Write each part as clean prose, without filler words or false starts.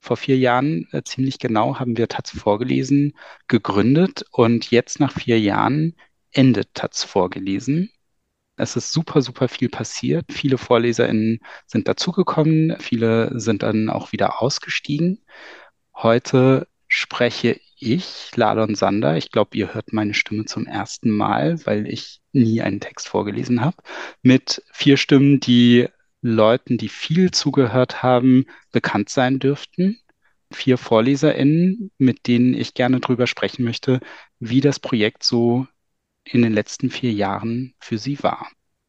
Vor 4 Jahren, ziemlich genau, haben wir Taz vorgelesen gegründet und jetzt nach 4 Jahren endet Taz vorgelesen. Es ist super, super viel passiert. Viele VorleserInnen sind dazugekommen, viele sind dann auch wieder ausgestiegen. Heute spreche ich, Ladon Sander. Ich glaube, ihr hört meine Stimme zum ersten Mal, weil ich nie einen Text vorgelesen habe. Mit 4 Stimmen, die Leuten, die viel zugehört haben, bekannt sein dürften. 4 VorleserInnen, mit denen ich gerne drüber sprechen möchte, wie das Projekt so in den letzten 4 Jahren für sie war.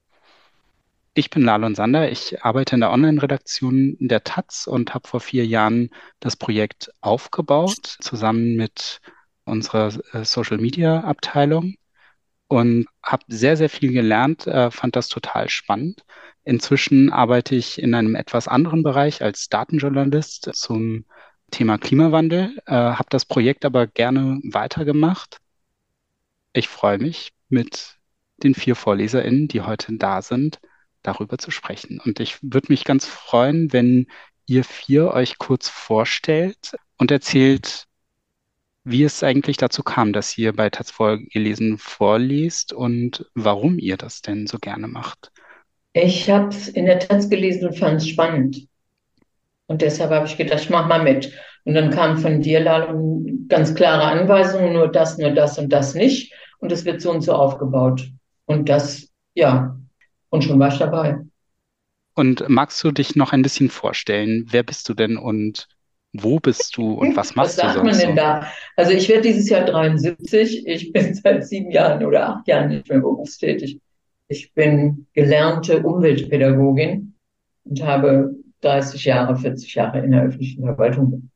Ich bin Lalon Sander, ich arbeite in der Online-Redaktion der Taz und habe vor 4 Jahren das Projekt aufgebaut, zusammen mit unserer Social-Media-Abteilung und habe sehr, sehr viel gelernt, fand das total spannend. Inzwischen arbeite ich in einem etwas anderen Bereich als Datenjournalist zum Thema Klimawandel, habe das Projekt aber gerne weitergemacht. Ich freue mich, mit den 4 VorleserInnen, die heute da sind, darüber zu sprechen. Und ich würde mich ganz freuen, wenn ihr 4 euch kurz vorstellt und erzählt, wie es eigentlich dazu kam, dass ihr bei Taz vorgelesen vorliest und warum ihr das denn so gerne macht. Ich habe es in der Taz gelesen und fand es spannend. Und deshalb habe ich gedacht, ich mache mal mit. Und dann kam von dir, Lalo, ganz klare Anweisungen, nur das und das nicht. Und es wird so und so aufgebaut. Und das, ja, und schon war ich dabei. Und magst du dich noch ein bisschen vorstellen? Wer bist du denn und wo bist du und was Was machst du sagt man sonst denn so? da? Also ich werde dieses Jahr 73. Ich bin seit 7 Jahren oder 8 Jahren nicht mehr berufstätig. Ich bin gelernte Umweltpädagogin und habe 30 Jahre, 40 Jahre in der öffentlichen Verwaltung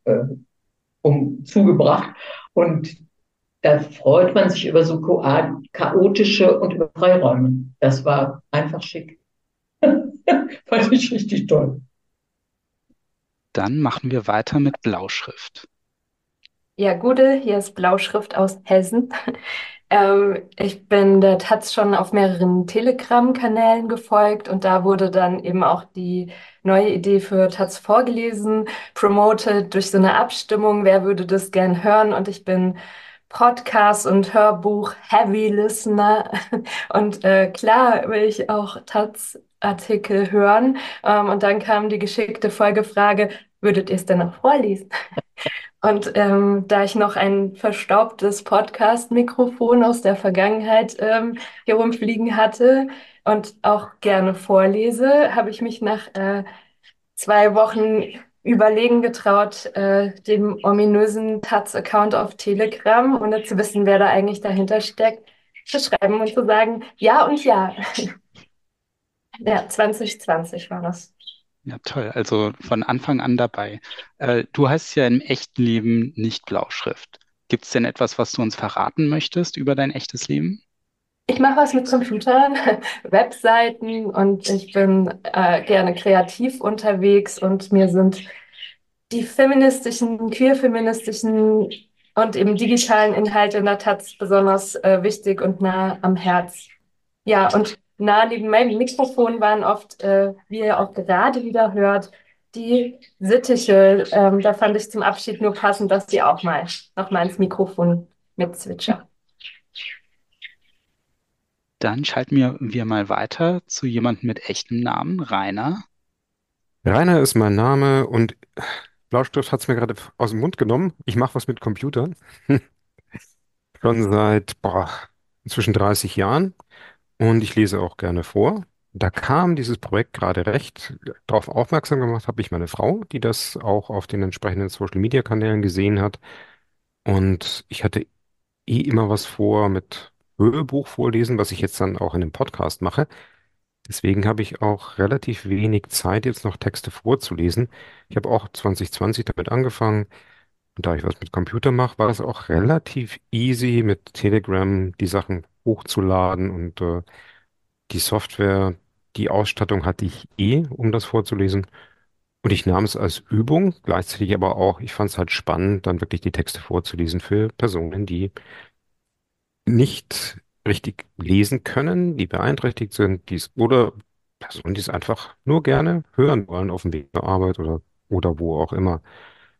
zugebracht. Und da freut man sich über so chaotische und über Freiräume. Das war einfach schick. Fand ich richtig toll. Dann machen wir weiter mit Blauschrift. Ja, Gude, hier ist Blauschrift aus Hessen. Ich bin der Taz schon auf mehreren Telegram-Kanälen gefolgt und da wurde dann eben auch die neue Idee für Taz vorgelesen, promoted durch so eine Abstimmung, wer würde das gern hören, und ich bin Podcast- und Hörbuch-Heavy-Listener und klar will ich auch Taz-Artikel hören, und dann kam die geschickte Folgefrage, würdet ihr es denn noch vorlesen? Und da ich noch ein verstaubtes Podcast-Mikrofon aus der Vergangenheit hier rumfliegen hatte und auch gerne vorlese, habe ich mich nach 2 Wochen Überlegen getraut, dem ominösen Taz-Account auf Telegram, ohne zu wissen, wer da eigentlich dahinter steckt, zu schreiben und zu sagen, ja und ja. Ja, 2020 war das. Ja, toll. Also von Anfang an dabei. Du heißt ja im echten Leben nicht Blauschrift. Gibt es denn etwas, was du uns verraten möchtest über dein echtes Leben? Ich mache was mit Computern, Webseiten, und ich bin gerne kreativ unterwegs, und mir sind die feministischen, queer-feministischen und eben digitalen Inhalte in der Taz besonders wichtig und nah am Herz. Ja, und nah neben meinem Mikrofon waren oft, wie ihr auch gerade wieder hört, die Sittiche. Da fand ich zum Abschied nur passend, dass die auch mal noch mal ins Mikrofon mitzwitschern. Dann schalten wir mal weiter zu jemandem mit echtem Namen, Rainer. Rainer ist mein Name und Blaustift hat es mir gerade aus dem Mund genommen. Ich mache was mit Computern. Schon seit inzwischen 30 Jahren und ich lese auch gerne vor. Da kam dieses Projekt gerade recht darauf aufmerksam gemacht, habe ich meine Frau, die das auch auf den entsprechenden Social-Media-Kanälen gesehen hat. Und ich hatte eh immer was vor mit Hörbuch vorlesen, was ich jetzt dann auch in dem Podcast mache. Deswegen habe ich auch relativ wenig Zeit, jetzt noch Texte vorzulesen. Ich habe auch 2020 damit angefangen. Und da ich was mit Computer mache, war es auch relativ easy, mit Telegram die Sachen hochzuladen und die Software, die Ausstattung hatte ich eh, um das vorzulesen. Und ich nahm es als Übung, gleichzeitig aber auch, ich fand es halt spannend, dann wirklich die Texte vorzulesen für Personen, die nicht richtig lesen können, die beeinträchtigt sind, oder Personen, die es einfach nur gerne hören wollen auf dem Weg zur Arbeit oder wo auch immer.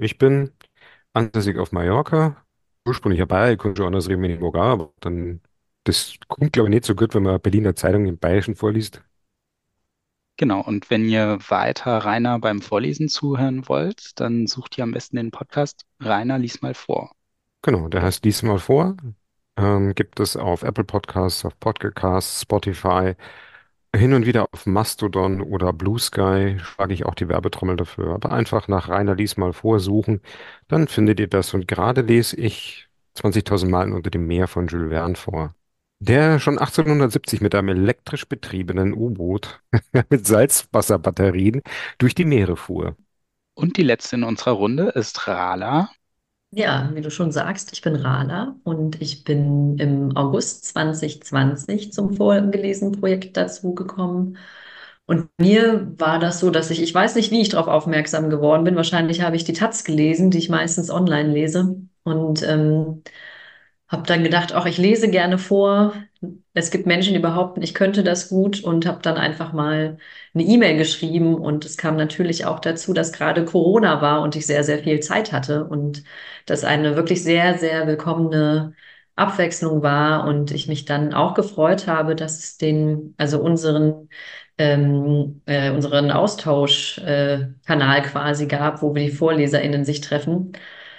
Ich bin ansässig auf Mallorca. Ursprünglich ja Bayer, ich komme schon anders reden, wenn ich mag, auch, aber dann, das kommt, glaube ich, nicht so gut, wenn man Berliner Zeitung im Bayerischen vorliest. Genau, und wenn ihr weiter Rainer beim Vorlesen zuhören wollt, dann sucht ihr am besten den Podcast Rainer lies mal vor. Genau, der heißt Lies mal vor. Gibt es auf Apple Podcasts, auf Pocket Casts, Spotify, hin und wieder auf Mastodon oder Blue Sky, schlage ich auch die Werbetrommel dafür. Aber einfach nach Rainer Lies mal vorsuchen, dann findet ihr das. Und gerade lese ich 20.000 Meilen unter dem Meer von Jules Verne vor, der schon 1870 mit einem elektrisch betriebenen U-Boot mit Salzwasserbatterien durch die Meere fuhr. Und die letzte in unserer Runde ist Rala. Ja, wie du schon sagst, ich bin Rala und ich bin im August 2020 zum vorgelesenen Projekt dazugekommen. Und mir war das so, dass ich weiß nicht, wie ich darauf aufmerksam geworden bin. Wahrscheinlich habe ich die Taz gelesen, die ich meistens online lese. Und habe dann gedacht, ach, ich lese gerne vor. Es gibt Menschen, die behaupten, ich könnte das gut und habe dann einfach mal eine E-Mail geschrieben. Und es kam natürlich auch dazu, dass gerade Corona war und ich sehr, sehr viel Zeit hatte und das eine wirklich sehr, sehr willkommene Abwechslung war und ich mich dann auch gefreut habe, dass es also unseren Austauschkanal quasi gab, wo wir die VorleserInnen sich treffen.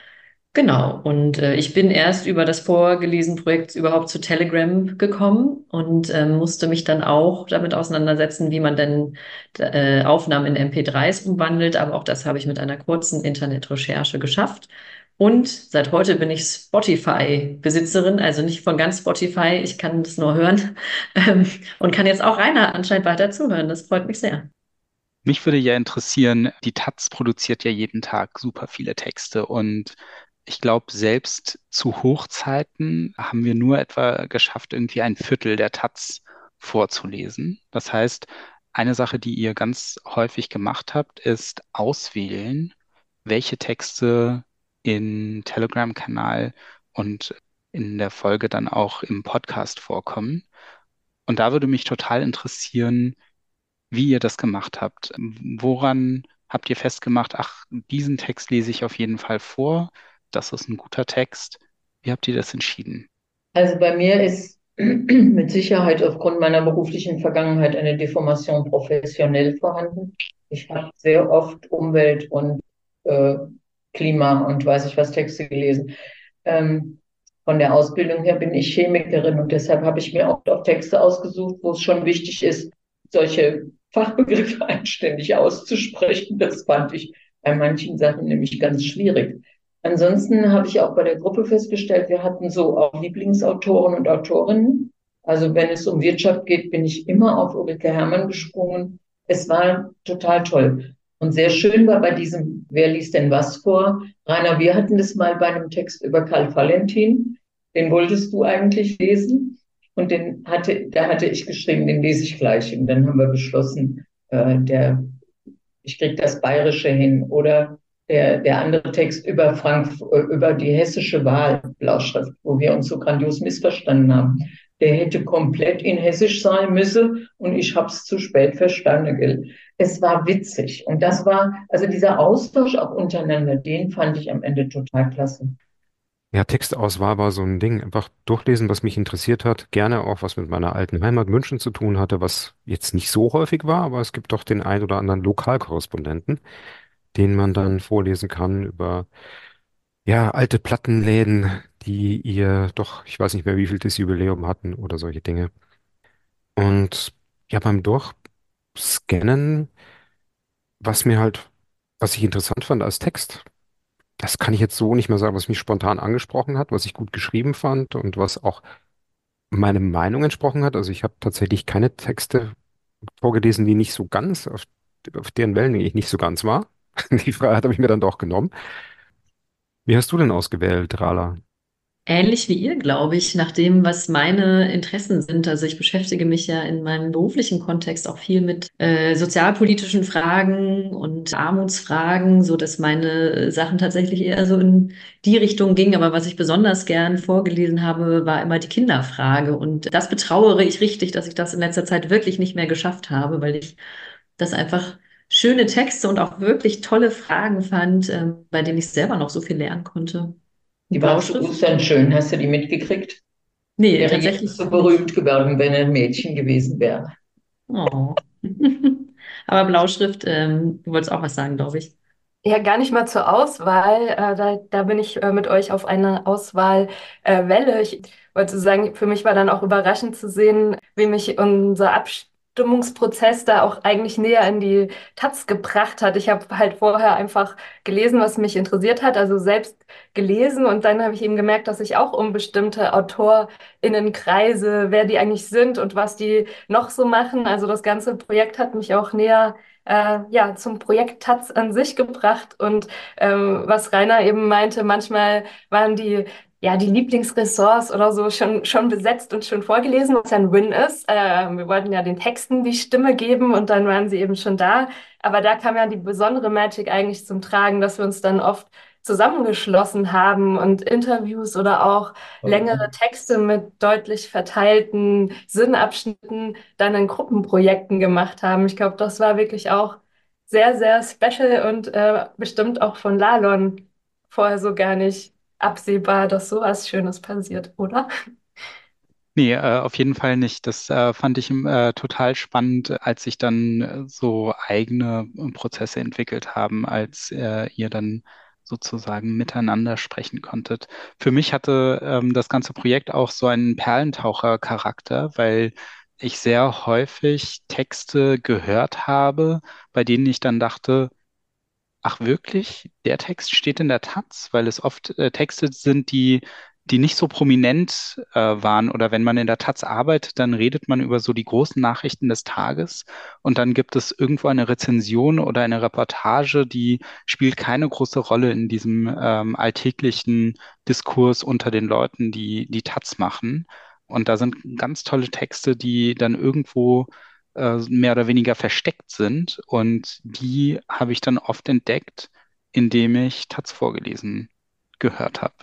Genau, und ich bin erst über das vorgelesene Projekt überhaupt zu Telegram gekommen und musste mich dann auch damit auseinandersetzen, wie man denn Aufnahmen in MP3s umwandelt. Aber auch das habe ich mit einer kurzen Internetrecherche geschafft. Und seit heute bin ich Spotify-Besitzerin, also nicht von ganz Spotify, ich kann es nur hören und kann jetzt auch Rainer anscheinend weiter zuhören. Das freut mich sehr. Mich würde ja interessieren, die Taz produziert ja jeden Tag super viele Texte und ich glaube, selbst zu Hochzeiten haben wir nur etwa geschafft, irgendwie ein Viertel der Taz vorzulesen. Das heißt, eine Sache, die ihr ganz häufig gemacht habt, ist auswählen, welche Texte im Telegram-Kanal und in der Folge dann auch im Podcast vorkommen. Und da würde mich total interessieren, wie ihr das gemacht habt. Woran habt ihr festgemacht, ach, diesen Text lese ich auf jeden Fall vor, das ist ein guter Text. Wie habt ihr das entschieden? Also bei mir ist mit Sicherheit aufgrund meiner beruflichen Vergangenheit eine Deformation professionell vorhanden. Ich habe sehr oft Umwelt und äh, Klima und weiß ich was Texte gelesen. Ähm, von der Ausbildung her bin ich Chemikerin und deshalb habe ich mir auch Texte ausgesucht, wo es schon wichtig ist, solche Fachbegriffe einständig auszusprechen. Das fand ich bei manchen Sachen nämlich ganz schwierig. Ansonsten habe ich auch bei der Gruppe festgestellt, wir hatten so auch Lieblingsautoren und Autorinnen. Also wenn es um Wirtschaft geht, bin ich immer auf Ulrike Herrmann gesprungen. Es war total toll. Und sehr schön war bei diesem Wer liest denn was vor? Rainer, wir hatten das mal bei einem Text über Karl Valentin. Den wolltest du eigentlich lesen. Und da hatte ich geschrieben, den lese ich gleich. Und dann haben wir beschlossen, ich krieg das Bayerische hin. Oder der andere Text über die hessische Wahl, Blauschrift, wo wir uns so grandios missverstanden haben. Der hätte komplett in Hessisch sein müssen und ich hab's zu spät verstanden, gell? Es war witzig. Und also dieser Austausch auch untereinander, den fand ich am Ende total klasse. Ja, Textauswahl war so ein Ding. Einfach durchlesen, was mich interessiert hat. Gerne auch, was mit meiner alten Heimat München zu tun hatte, was jetzt nicht so häufig war, aber es gibt doch den ein oder anderen Lokalkorrespondenten, den man dann vorlesen kann über, ja, alte Plattenläden, die ihr doch, ich weiß nicht mehr, wie viel das Jubiläum hatten oder solche Dinge. Und ja, beim Durchscannen, was mir halt, was ich interessant fand als Text, das kann ich jetzt so nicht mehr sagen, was mich spontan angesprochen hat, was ich gut geschrieben fand und was auch meine Meinung entsprochen hat. Also ich habe tatsächlich keine Texte vorgelesen, die nicht so ganz, auf deren Wellenlänge ich nicht so ganz war. Die Freiheit habe ich mir dann doch genommen. Wie hast du denn ausgewählt, Rala? Ähnlich wie ihr, glaube ich, nach dem, was meine Interessen sind. Also ich beschäftige mich ja in meinem beruflichen Kontext auch viel mit sozialpolitischen Fragen und Armutsfragen, so dass meine Sachen tatsächlich eher so in die Richtung gingen. Aber was ich besonders gern vorgelesen habe, war immer die Kinderfrage. Und das betrauere ich richtig, dass ich das in letzter Zeit wirklich nicht mehr geschafft habe, weil ich das einfach schöne Texte und auch wirklich tolle Fragen fand, bei denen ich selber noch so viel lernen konnte. Die waren zu Blauschrift? Ostern schön. Hast du die mitgekriegt? Nee, Wäre jetzt tatsächlich so nicht. berühmt geworden, wenn er ein Mädchen gewesen wäre. Oh. Aber Blauschrift, du wolltest auch was sagen, glaube ich. Ja, gar nicht mal zur Auswahl. Da bin ich mit euch auf einer Auswahlwelle. Welle. Ich wollte sagen, für mich war dann auch überraschend zu sehen, wie mich unser Abstimmungsprozess da auch eigentlich näher in die Taz gebracht hat. Ich habe halt vorher einfach gelesen, was mich interessiert hat, also selbst gelesen, und dann habe ich eben gemerkt, dass ich auch um bestimmte AutorInnen kreise, wer die eigentlich sind und was die noch so machen. Also das ganze Projekt hat mich auch näher ja, zum Projekt Taz an sich gebracht. Und was Rainer eben meinte, manchmal waren die Lieblingsressorts oder so schon besetzt und schon vorgelesen, was ja ein Win ist. Wir wollten ja den Texten die Stimme geben und dann waren sie eben schon da. Aber da kam ja die besondere Magic eigentlich zum Tragen, dass wir uns dann oft zusammengeschlossen haben und Interviews oder auch längere Texte mit deutlich verteilten Sinnabschnitten dann in Gruppenprojekten gemacht haben. Ich glaube, das war wirklich auch sehr, sehr special und bestimmt auch von Lalon vorher so gar nicht absehbar, dass sowas Schönes passiert, oder? Nee, auf jeden Fall nicht. Das fand ich total spannend, als sich dann so eigene Prozesse entwickelt haben, als ihr dann sozusagen miteinander sprechen konntet. Für mich hatte das ganze Projekt auch so einen Perlentaucher-Charakter, weil ich sehr häufig Texte gehört habe, bei denen ich dann dachte, ach wirklich? Der Text steht in der Taz, weil es oft Texte sind, die nicht so prominent waren. Oder wenn man in der Taz arbeitet, dann redet man über so die großen Nachrichten des Tages und dann gibt es irgendwo eine Rezension oder eine Reportage, die spielt keine große Rolle in diesem alltäglichen Diskurs unter den Leuten, die die Taz machen. Und da sind ganz tolle Texte, die dann irgendwo mehr oder weniger versteckt sind. Und die habe ich dann oft entdeckt, indem ich Taz vorgelesen gehört habe.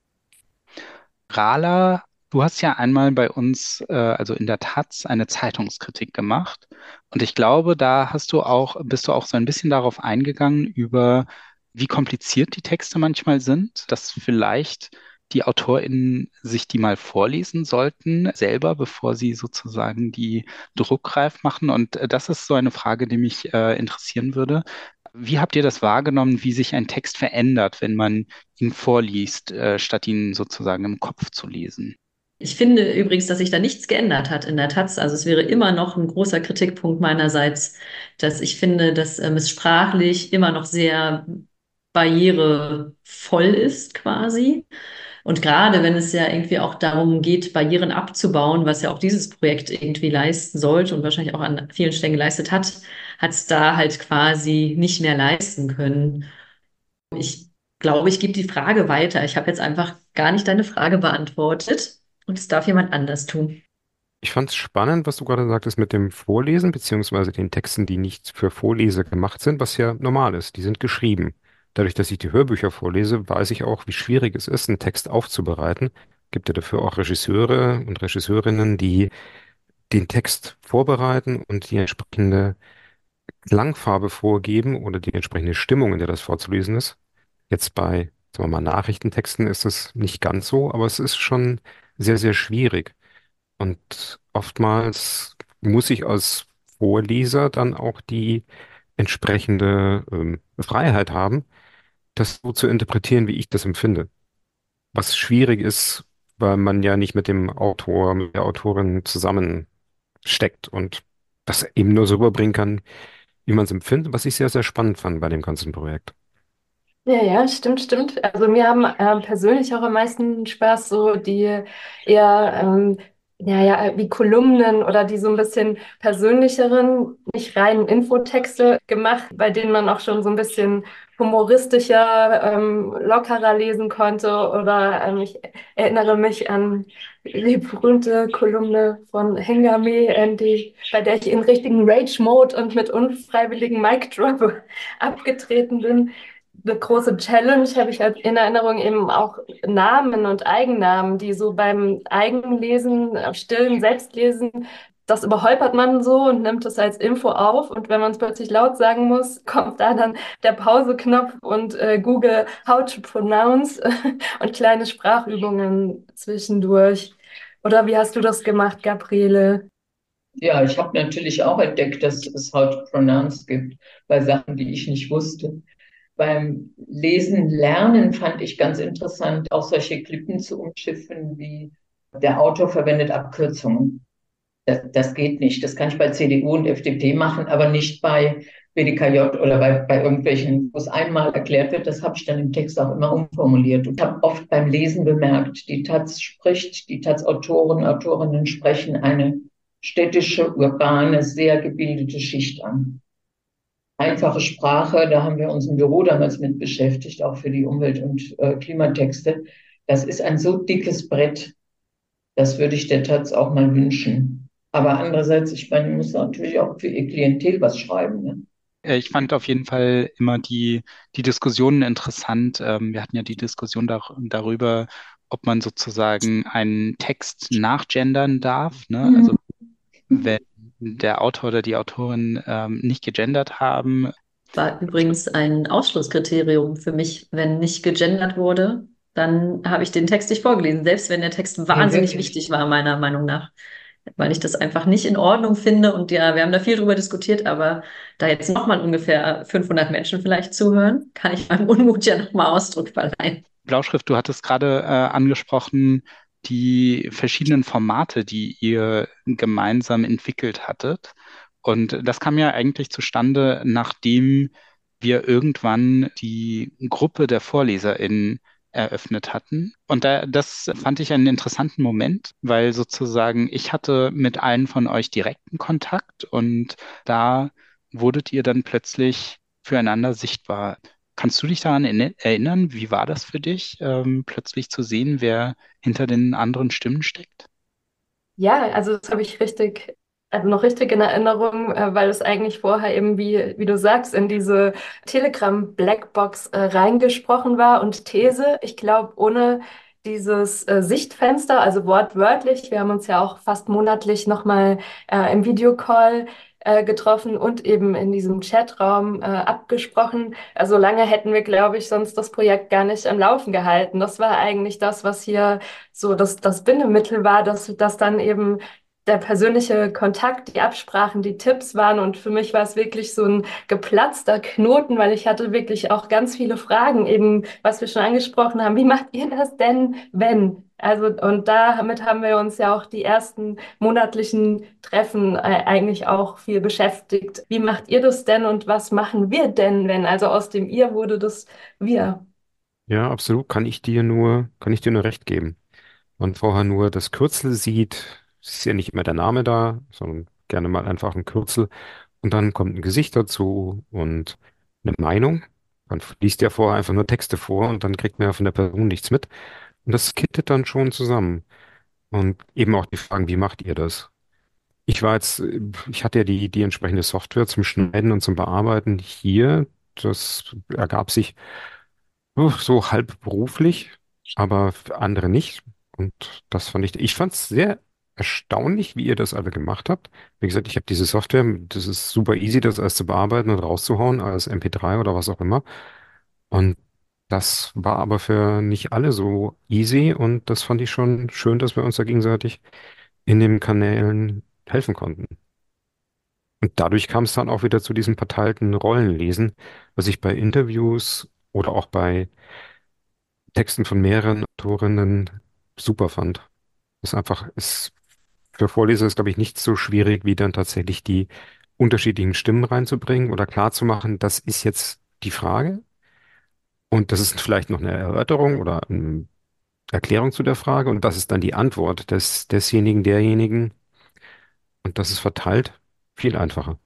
Rala, du hast ja einmal bei uns, also in der Taz, eine Zeitungskritik gemacht. Und ich glaube, da bist du auch so ein bisschen darauf eingegangen, über wie kompliziert die Texte manchmal sind, dass vielleicht die AutorInnen sich die mal vorlesen sollten, selber, bevor sie sozusagen die druckreif machen. Und das ist so eine Frage, die mich interessieren würde. Wie habt ihr das wahrgenommen, wie sich ein Text verändert, wenn man ihn vorliest, statt ihn sozusagen im Kopf zu lesen? Ich finde übrigens, dass sich da nichts geändert hat in der Taz. Also es wäre immer noch ein großer Kritikpunkt meinerseits, dass ich finde, dass es sprachlich immer noch sehr barrierevoll ist quasi. Und gerade wenn es ja irgendwie auch darum geht, Barrieren abzubauen, was ja auch dieses Projekt irgendwie leisten sollte und wahrscheinlich auch an vielen Stellen geleistet hat es da halt quasi nicht mehr leisten können. Ich glaube, ich gebe die Frage weiter. Ich habe jetzt einfach gar nicht deine Frage beantwortet und es darf jemand anders tun. Ich fand es spannend, was du gerade sagtest mit dem Vorlesen, beziehungsweise den Texten, die nicht für Vorleser gemacht sind, was ja normal ist. Die sind geschrieben. Dadurch, dass ich die Hörbücher vorlese, weiß ich auch, wie schwierig es ist, einen Text aufzubereiten. Gibt ja dafür auch Regisseure und Regisseurinnen, die den Text vorbereiten und die entsprechende Klangfarbe vorgeben oder die entsprechende Stimmung, in der das vorzulesen ist. Jetzt bei, sagen wir mal, Nachrichtentexten ist es nicht ganz so, aber es ist schon sehr, sehr schwierig. Und oftmals muss ich als Vorleser dann auch die entsprechende Freiheit haben, das so zu interpretieren, wie ich das empfinde. Was schwierig ist, weil man ja nicht mit dem Autor, mit der Autorin zusammensteckt und das eben nur so rüberbringen kann, wie man es empfindet, was ich sehr, sehr spannend fand bei dem ganzen Projekt. Ja, ja, stimmt, stimmt. Also mir haben persönlich auch am meisten Spaß so die eher, wie Kolumnen oder die so ein bisschen persönlicheren, nicht reinen Infotexte gemacht, bei denen man auch schon so ein bisschen humoristischer, lockerer lesen konnte. Oder ich erinnere mich an die berühmte Kolumne von Hengame, bei der ich in richtigen Rage-Mode und mit unfreiwilligen Mic-Drop abgetreten bin. Eine große Challenge habe ich halt in Erinnerung eben auch Namen und Eigennamen, die so beim Eigenlesen, stillen Selbstlesen das überholpert man so und nimmt es als Info auf. Und wenn man es plötzlich laut sagen muss, kommt da dann der Pause-Knopf und Google How to Pronounce und kleine Sprachübungen zwischendurch. Oder wie hast du das gemacht, Gabriele? Ja, ich habe natürlich auch entdeckt, dass es How to Pronounce gibt bei Sachen, die ich nicht wusste. Beim Lesen, Lernen fand ich ganz interessant, auch solche Klippen zu umschiffen, wie der Autor verwendet Abkürzungen. Das geht nicht. Das kann ich bei CDU und FDP machen, aber nicht bei BDKJ oder bei irgendwelchen, wo es einmal erklärt wird. Das habe ich dann im Text auch immer umformuliert und habe oft beim Lesen bemerkt, die Taz spricht, die Taz-Autoren, Autorinnen sprechen eine städtische, urbane, sehr gebildete Schicht an. Einfache Sprache, da haben wir uns im Büro damals mit beschäftigt, auch für die Umwelt- und Klimatexte. Das ist ein so dickes Brett, das würde ich der Taz auch mal wünschen. Aber andererseits, ich meine, muss natürlich auch für ihr Klientel was schreiben. Ne? Ich fand auf jeden Fall immer die Diskussionen interessant. Wir hatten ja die Diskussion darüber, ob man sozusagen einen Text nachgendern darf, ne? Also Mhm. wenn der Autor oder die Autorin nicht gegendert haben. War übrigens ein Ausschlusskriterium für mich. Wenn nicht gegendert wurde, dann habe ich den Text nicht vorgelesen, selbst wenn der Text Nee, wahnsinnig wirklich. wichtig war, meiner Meinung nach. Weil ich das einfach nicht in Ordnung finde. Und ja, wir haben da viel drüber diskutiert, aber da jetzt nochmal ungefähr 500 Menschen vielleicht zuhören, kann ich meinem Unmut ja nochmal Ausdruck verleihen. Blauschrift, du hattest gerade angesprochen, die verschiedenen Formate, die ihr gemeinsam entwickelt hattet. Und das kam ja eigentlich zustande, nachdem wir irgendwann die Gruppe der VorleserInnen eröffnet hatten. Und das fand ich einen interessanten Moment, weil sozusagen ich hatte mit allen von euch direkten Kontakt und da wurdet ihr dann plötzlich füreinander sichtbar. Kannst du dich daran erinnern, wie war das für dich, plötzlich zu sehen, wer hinter den anderen Stimmen steckt? Ja, also das habe ich also noch richtig in Erinnerung, weil es eigentlich vorher eben, wie du sagst, in diese Telegram-Blackbox reingesprochen war und These. Ich glaube, ohne dieses Sichtfenster, also wortwörtlich, wir haben uns ja auch fast monatlich nochmal im Videocall getroffen und eben in diesem Chatraum abgesprochen. Also lange hätten wir, glaube ich, sonst das Projekt gar nicht am Laufen gehalten. Das war eigentlich das, was hier so das Bindemittel war, dass dann eben der persönliche Kontakt, die Absprachen, die Tipps waren. Und für mich war es wirklich so ein geplatzter Knoten, weil ich hatte wirklich auch ganz viele Fragen, eben was wir schon angesprochen haben. Wie macht ihr das denn, wenn? Also, und damit haben wir uns ja auch die ersten monatlichen Treffen eigentlich auch viel beschäftigt. Wie macht ihr das denn und was machen wir denn, wenn? Also aus dem Ihr wurde das Wir. Ja, absolut. Kann ich dir nur recht geben. Man vorher nur das Kürzel sieht, ist ja nicht immer der Name da, sondern gerne mal einfach ein Kürzel. Und dann kommt ein Gesicht dazu und eine Meinung. Man liest ja vorher einfach nur Texte vor und dann kriegt man ja von der Person nichts mit. Und das kittet dann schon zusammen. Und eben auch die Fragen, wie macht ihr das? Ich hatte ja die entsprechende Software zum Schneiden und zum Bearbeiten hier. Das ergab sich so halb beruflich, aber für andere nicht. Und ich fand es sehr erstaunlich, wie ihr das alle gemacht habt. Wie gesagt, ich habe diese Software, das ist super easy, das alles zu bearbeiten und rauszuhauen als MP3 oder was auch immer. Und das war aber für nicht alle so easy und das fand ich schon schön, dass wir uns da gegenseitig in den Kanälen helfen konnten. Und dadurch kam es dann auch wieder zu diesem verteilten Rollenlesen, was ich bei Interviews oder auch bei Texten von mehreren Autorinnen super fand. Für Vorleser ist, glaube ich, nicht so schwierig, wie dann tatsächlich die unterschiedlichen Stimmen reinzubringen oder klarzumachen, das ist jetzt die Frage und das ist vielleicht noch eine Erörterung oder eine Erklärung zu der Frage und das ist dann die Antwort desjenigen, derjenigen und das ist verteilt viel einfacher.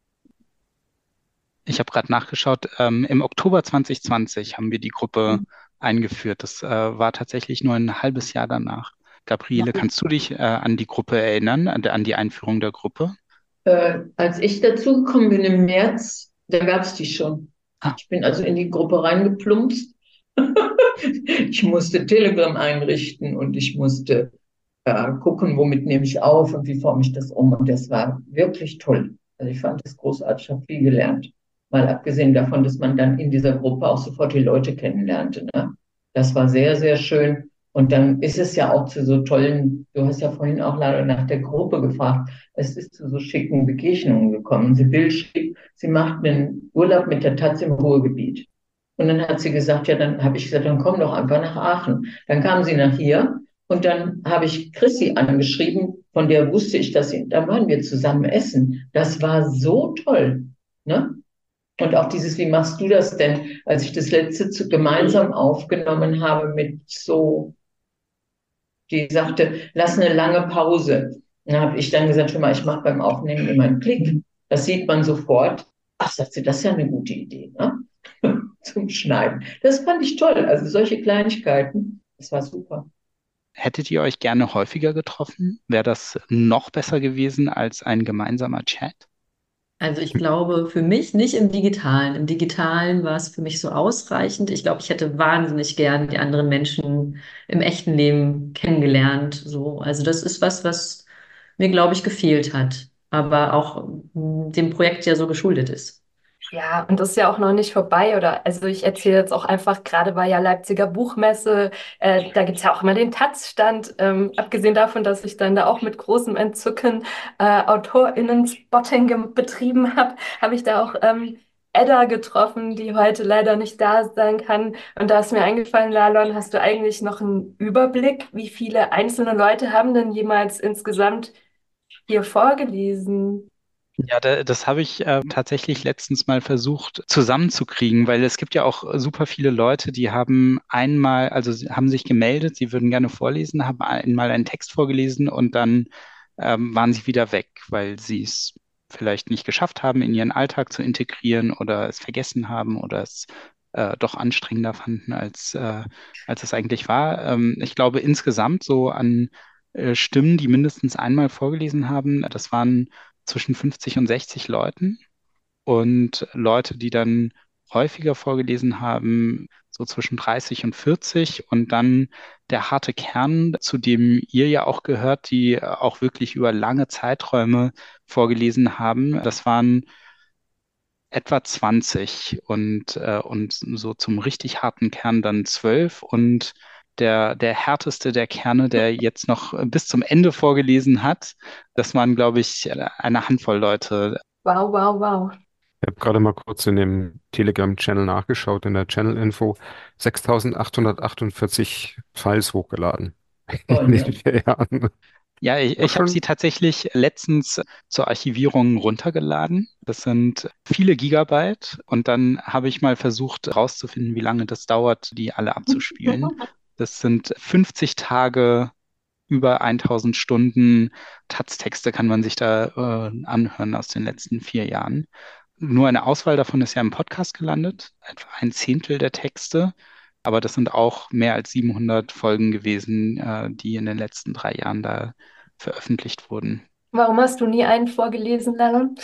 Ich habe gerade nachgeschaut, im Oktober 2020 haben wir die Gruppe eingeführt. Das war tatsächlich nur ein halbes Jahr danach. Gabriele, kannst du dich an die Gruppe erinnern, an die Einführung der Gruppe? Als ich dazugekommen bin im März, da gab es die schon. Ah, Ich bin also in die Gruppe reingeplumpst. Ich musste Telegram einrichten und ich musste gucken, womit nehme ich auf und wie forme ich das um. Und das war wirklich toll. Also ich fand das großartig, ich habe viel gelernt. Mal abgesehen davon, dass man dann in dieser Gruppe auch sofort die Leute kennenlernte. Ne? Das war sehr, sehr schön. Und dann ist es ja auch zu so tollen, du hast ja vorhin auch leider nach der Gruppe gefragt, es ist zu so schicken Begegnungen gekommen. Sibylle schrieb, sie macht einen Urlaub mit der Taz im Ruhrgebiet. Und dann hat sie gesagt, ja, dann habe ich gesagt, dann komm doch einfach nach Aachen. Dann kam sie nach hier und dann habe ich Chrissy angeschrieben, von der wusste ich, dass sie, da waren wir zusammen essen. Das war so toll, ne? Und auch dieses, wie machst du das denn, als ich das letzte gemeinsam aufgenommen habe mit so, die sagte, lass eine lange Pause. Dann habe ich dann gesagt, schon mal, ich mache beim Aufnehmen immer einen Klick. Das sieht man sofort. Ach, sagt sie, das ist ja eine gute Idee, ne? Zum Schneiden. Das fand ich toll. Also solche Kleinigkeiten, das war super. Hättet ihr euch gerne häufiger getroffen? Wäre das noch besser gewesen als ein gemeinsamer Chat? Also ich glaube für mich nicht im Digitalen. Im Digitalen war es für mich so ausreichend. Ich glaube, ich hätte wahnsinnig gern die anderen Menschen im echten Leben kennengelernt. So, also das ist was, was mir, glaube ich, gefehlt hat, aber auch dem Projekt ja so geschuldet ist. Ja, und das ist ja auch noch nicht vorbei, oder? Also ich erzähle jetzt auch einfach, gerade war ja Leipziger Buchmesse, da gibt's ja auch immer den Taz-Stand. Abgesehen davon, dass ich dann da auch mit großem Entzücken AutorInnen-Spotting betrieben habe, habe ich da auch Edda getroffen, die heute leider nicht da sein kann. Und da ist mir eingefallen, Lalon, hast du eigentlich noch einen Überblick, wie viele einzelne Leute haben denn jemals insgesamt hier vorgelesen? Ja, das habe ich tatsächlich letztens mal versucht zusammenzukriegen, weil es gibt ja auch super viele Leute, die haben einmal, also sie haben sich gemeldet, sie würden gerne vorlesen, haben einmal einen Text vorgelesen und dann waren sie wieder weg, weil sie es vielleicht nicht geschafft haben, in ihren Alltag zu integrieren oder es vergessen haben oder es doch anstrengender fanden, als es eigentlich war. Ich glaube insgesamt so an Stimmen, die mindestens einmal vorgelesen haben, das waren zwischen 50 und 60 Leuten und Leute, die dann häufiger vorgelesen haben, so zwischen 30 und 40 und dann der harte Kern, zu dem ihr ja auch gehört, die auch wirklich über lange Zeiträume vorgelesen haben. Das waren etwa 20 und so zum richtig harten Kern dann 12 und der härteste der Kerne, der jetzt noch bis zum Ende vorgelesen hat, das waren, glaube ich, eine Handvoll Leute. Wow, wow, wow. Ich habe gerade mal kurz in dem Telegram-Channel nachgeschaut, in der Channel-Info. 6.848 Files hochgeladen in Toll, den ne? 4 Jahren. Ja, War ich habe sie schon, tatsächlich letztens zur Archivierung runtergeladen. Das sind viele Gigabyte und dann habe ich mal versucht herauszufinden, wie lange das dauert, die alle abzuspielen. Das sind 50 Tage, über 1000 Stunden Taz-Texte kann man sich da anhören aus den letzten 4 Jahren. Nur eine Auswahl davon ist ja im Podcast gelandet, etwa ein Zehntel der Texte. Aber das sind auch mehr als 700 Folgen gewesen, die in den letzten 3 Jahren da veröffentlicht wurden. Warum hast du nie einen vorgelesen, Lalon?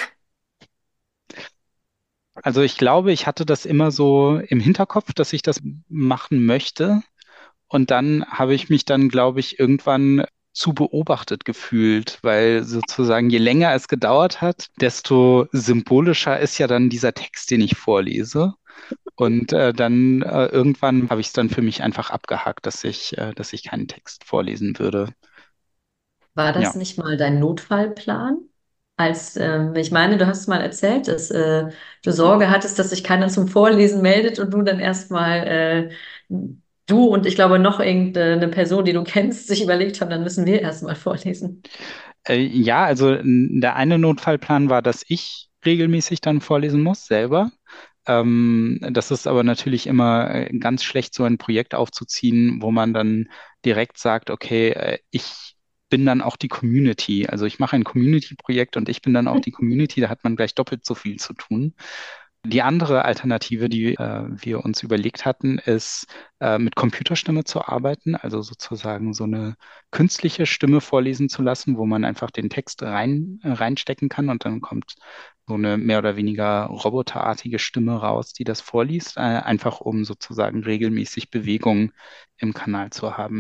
Also ich glaube, ich hatte das immer so im Hinterkopf, dass ich das machen möchte. Und dann habe ich mich dann, glaube ich, irgendwann zu beobachtet gefühlt, weil sozusagen je länger es gedauert hat, desto symbolischer ist ja dann dieser Text, den ich vorlese. Und dann irgendwann habe ich es dann für mich einfach abgehakt, dass ich keinen Text vorlesen würde. War Ja. das nicht mal dein Notfallplan? Als, ich meine, du hast mal erzählt, dass du Sorge hattest, dass sich keiner zum Vorlesen meldet und du dann erstmal, du und ich glaube noch irgendeine Person, die du kennst, sich überlegt haben, dann müssen wir erstmal vorlesen. Ja, also der eine Notfallplan war, dass ich regelmäßig dann vorlesen muss, selber. Das ist aber natürlich immer ganz schlecht, so ein Projekt aufzuziehen, wo man dann direkt sagt, okay, ich bin dann auch die Community. Also ich mache ein Community-Projekt und ich bin dann auch die Community, da hat man gleich doppelt so viel zu tun. Die andere Alternative, die wir uns überlegt hatten, ist, mit Computerstimme zu arbeiten, also sozusagen so eine künstliche Stimme vorlesen zu lassen, wo man einfach den Text reinstecken kann und dann kommt so eine mehr oder weniger roboterartige Stimme raus, die das vorliest, einfach um sozusagen regelmäßig Bewegung im Kanal zu haben.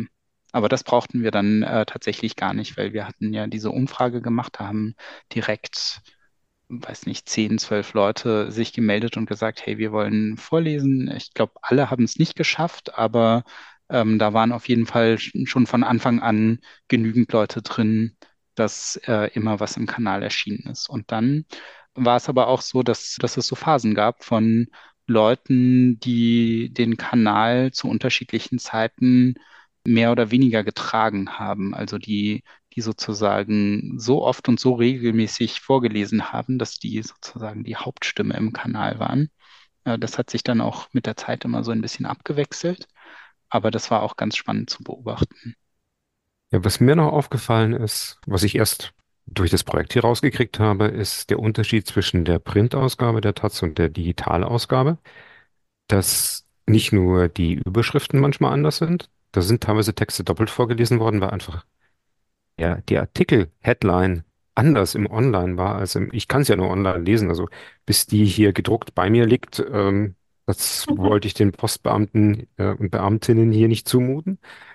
Aber das brauchten wir dann tatsächlich gar nicht, weil wir hatten ja diese Umfrage gemacht, da haben direkt, weiß nicht, 10, 12 Leute sich gemeldet und gesagt, hey, wir wollen vorlesen. Ich glaube, alle haben es nicht geschafft, aber da waren auf jeden Fall schon von Anfang an genügend Leute drin, dass immer was im Kanal erschienen ist. Und dann war es aber auch so, dass es so Phasen gab von Leuten, die den Kanal zu unterschiedlichen Zeiten mehr oder weniger getragen haben. Also die sozusagen so oft und so regelmäßig vorgelesen haben, dass die sozusagen die Hauptstimme im Kanal waren. Das hat sich dann auch mit der Zeit immer so ein bisschen abgewechselt, aber das war auch ganz spannend zu beobachten. Ja, was mir noch aufgefallen ist, was ich erst durch das Projekt hier rausgekriegt habe, ist der Unterschied zwischen der Printausgabe der Taz und der Digitalausgabe, dass nicht nur die Überschriften manchmal anders sind, da sind teilweise Texte doppelt vorgelesen worden, weil einfach die Artikel-Headline anders im Online war als ich kann es ja nur online lesen, also bis die hier gedruckt bei mir liegt, das wollte ich den Postbeamten und Beamtinnen hier nicht zumuten.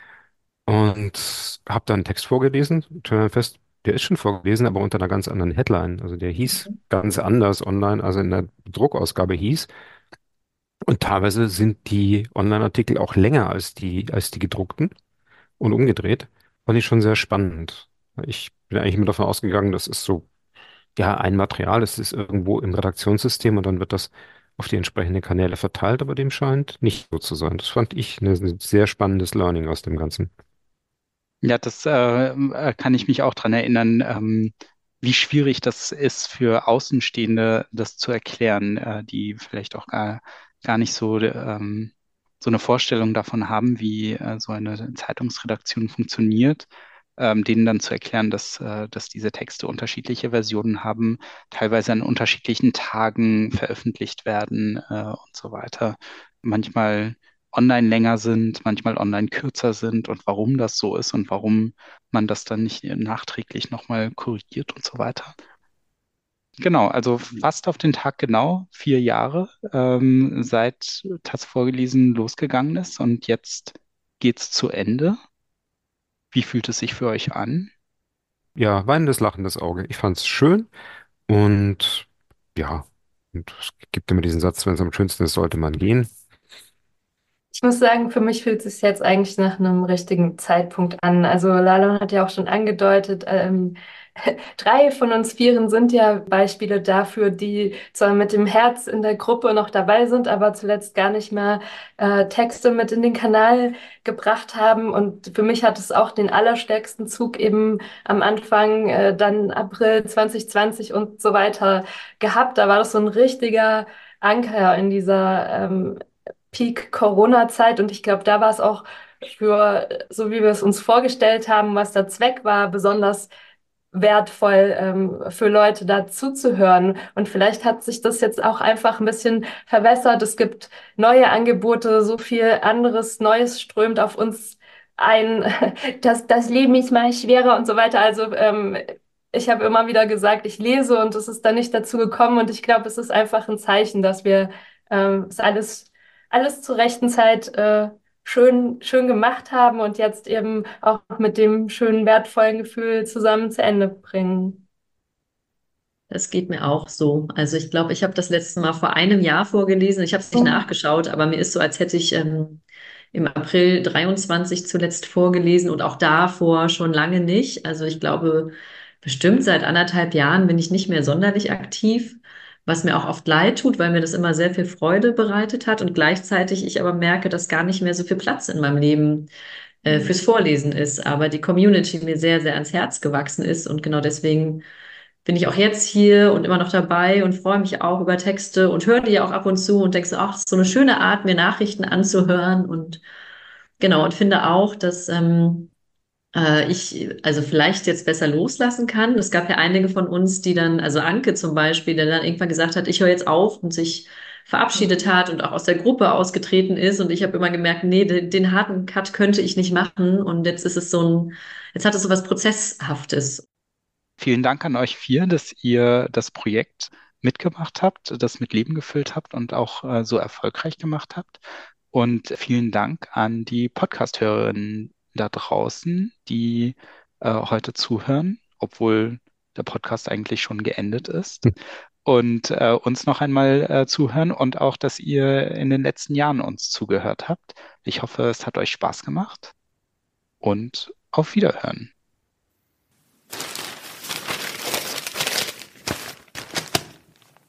Und habe dann einen Text vorgelesen, stelle dann fest, der ist schon vorgelesen, aber unter einer ganz anderen Headline. Also der hieß ganz anders online, als er in der Druckausgabe hieß. Und teilweise sind die Online-Artikel auch länger als die gedruckten und umgedreht. Fand ich schon sehr spannend. Ich bin eigentlich immer davon ausgegangen, das ist so, ja, ein Material, es ist irgendwo im Redaktionssystem und dann wird das auf die entsprechenden Kanäle verteilt, aber dem scheint nicht so zu sein. Das fand ich ein sehr spannendes Learning aus dem Ganzen. Ja, das kann ich mich auch dran erinnern, wie schwierig das ist für Außenstehende, das zu erklären, die vielleicht auch gar nicht so eine Vorstellung davon haben, wie so eine Zeitungsredaktion funktioniert, denen dann zu erklären, dass diese Texte unterschiedliche Versionen haben, teilweise an unterschiedlichen Tagen veröffentlicht werden, und so weiter. Manchmal online länger sind, manchmal online kürzer sind und warum das so ist und warum man das dann nicht nachträglich nochmal korrigiert und so weiter. Genau, also fast auf den Tag genau 4 Jahre, seit Taz vorgelesen losgegangen ist und jetzt geht's zu Ende. Wie fühlt es sich für euch an? Ja, weinendes, lachendes Auge. Ich fand's schön und ja, und es gibt immer diesen Satz, wenn es am schönsten ist, sollte man gehen. Ich muss sagen, für mich fühlt es sich jetzt eigentlich nach einem richtigen Zeitpunkt an. Also Lalon hat ja auch schon angedeutet, drei von uns Vieren sind ja Beispiele dafür, die zwar mit dem Herz in der Gruppe noch dabei sind, aber zuletzt gar nicht mehr Texte mit in den Kanal gebracht haben. Und für mich hat es auch den allerstärksten Zug eben am Anfang, dann April 2020 und so weiter gehabt. Da war das so ein richtiger Anker in dieser Peak-Corona-Zeit und ich glaube, da war es auch für, so wie wir es uns vorgestellt haben, was der Zweck war, besonders wertvoll für Leute da zuzuhören. Und vielleicht hat sich das jetzt auch einfach ein bisschen verwässert. Es gibt neue Angebote, so viel anderes Neues strömt auf uns ein. Das Leben ist mal schwerer und so weiter. Also ich habe immer wieder gesagt, ich lese und es ist dann nicht dazu gekommen. Und ich glaube, es ist einfach ein Zeichen, dass wir es alles zur rechten Zeit schön gemacht haben und jetzt eben auch mit dem schönen, wertvollen Gefühl zusammen zu Ende bringen. Das geht mir auch so. Also ich glaube, ich habe das letzte Mal vor einem Jahr vorgelesen. Ich habe es nicht nachgeschaut, aber mir ist so, als hätte ich im April 23 zuletzt vorgelesen und auch davor schon lange nicht. Also ich glaube, bestimmt seit 1,5 Jahren bin ich nicht mehr sonderlich aktiv, was mir auch oft leid tut, weil mir das immer sehr viel Freude bereitet hat und gleichzeitig ich aber merke, dass gar nicht mehr so viel Platz in meinem Leben fürs Vorlesen ist, aber die Community mir sehr, sehr ans Herz gewachsen ist und genau deswegen bin ich auch jetzt hier und immer noch dabei und freue mich auch über Texte und höre die ja auch ab und zu und denke so, ach, das ist so eine schöne Art, mir Nachrichten anzuhören und genau, und finde auch, dass ich also vielleicht jetzt besser loslassen kann. Es gab ja einige von uns, die dann, also Anke zum Beispiel, der dann irgendwann gesagt hat, ich höre jetzt auf und sich verabschiedet hat und auch aus der Gruppe ausgetreten ist. Und ich habe immer gemerkt, nee, den harten Cut könnte ich nicht machen. Und jetzt ist es jetzt hat es so was Prozesshaftes. Vielen Dank an euch vier, dass ihr das Projekt mitgemacht habt, das mit Leben gefüllt habt und auch so erfolgreich gemacht habt. Und vielen Dank an die Podcast-Hörerinnen da draußen, die heute zuhören, obwohl der Podcast eigentlich schon geendet ist. Und uns noch einmal zuhören und auch, dass ihr in den letzten Jahren uns zugehört habt. Ich hoffe, es hat euch Spaß gemacht und auf Wiederhören.